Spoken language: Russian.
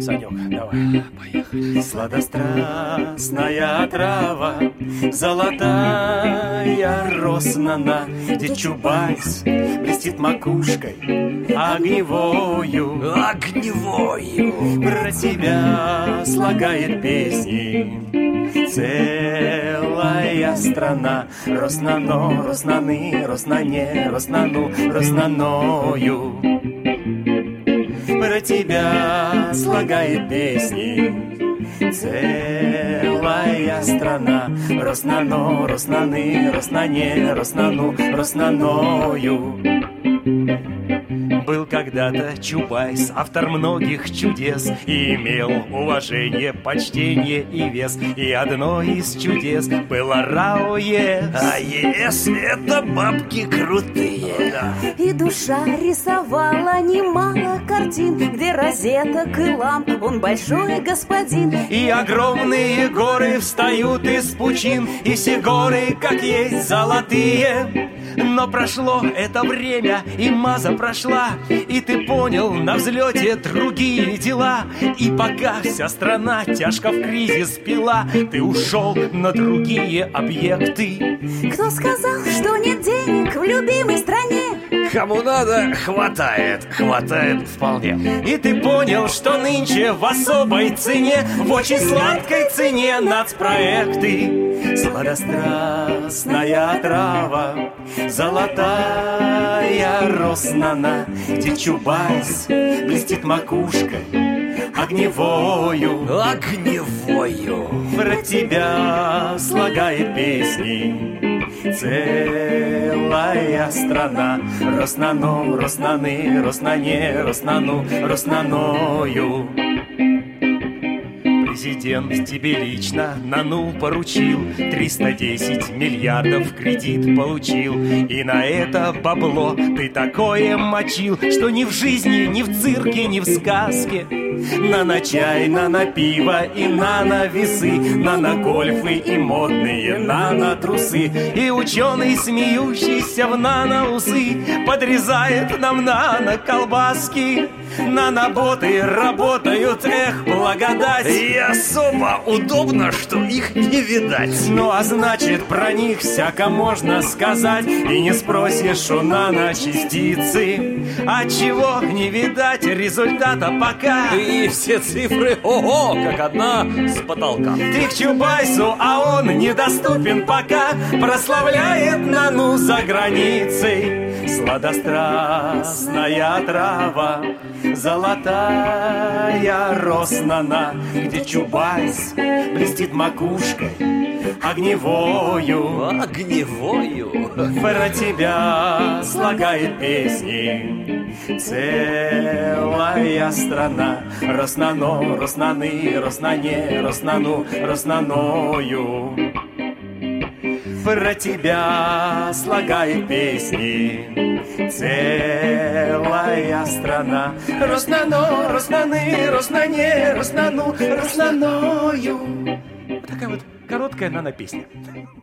Санек, давай, поехали. Сладострастная трава, золотая роснана, где Чубайс блестит макушкой огневою. Огневою. Про тебя слагает песни целая страна. Роснано, роснаны, роснане, роснану, роснаною. Про тебя слагает песни целая страна. Роснано, роснаны, роснане, роснану, роснаною. Был когда-то Чубайс, автор многих чудес, и имел уважение, почтение и вес. И одно из чудес было РАОЕС. АЕС — это бабки крутые, да. И душа рисовала немало картин, где розеток и ламп он большой господин. И огромные горы встают из пучин, и все горы, как есть, золотые. Но прошло это время, и маза прошла, и ты понял, на взлете другие дела. И пока вся страна тяжко в кризис пила, ты ушел на другие объекты. Кто сказал, что нет денег в любимой стране? Кому надо, хватает, хватает вполне. И ты понял, что нынче в особой цене, в очень сладкой цене нацпроекты. Сладострастная трава, золотая роснана, где Чубайс блестит макушкой огневою. Огневою. Про тебя слагает песни целая страна. Роснано, роснаны, роснане, роснану, роснаною. Президент тебе лично нану поручил, 310 миллиардов кредит получил. И на это бабло ты такое мочил, что ни в жизни, ни в цирке, ни в сказке. Нано-чай, нано-пиво и нано-весы, нано-гольфы и модные нано-трусы. И ученый, смеющийся в нано-усы, подрезает нам нано-колбаски. Наноботы работают, эх, благодать. И особо удобно, что их не видать. Ну а значит, про них всяко можно сказать. И не спросишь у наночастицы, отчего не видать результата пока. И все цифры, ого, как одна с потолка. Ты к Чубайсу, а он недоступен пока. Прославляет нану за границей. Сладострастная трава, золотая роснана, где Чубайс блестит макушкой огневою. Огневою. Про тебя слагает песни целая страна. Роснано, роснаны, роснане, роснану, роснаною. Про тебя слагает песни целая страна. Роснано, роснаны, роснане, роснану, роснаною. Вот такая вот короткая нано-песня.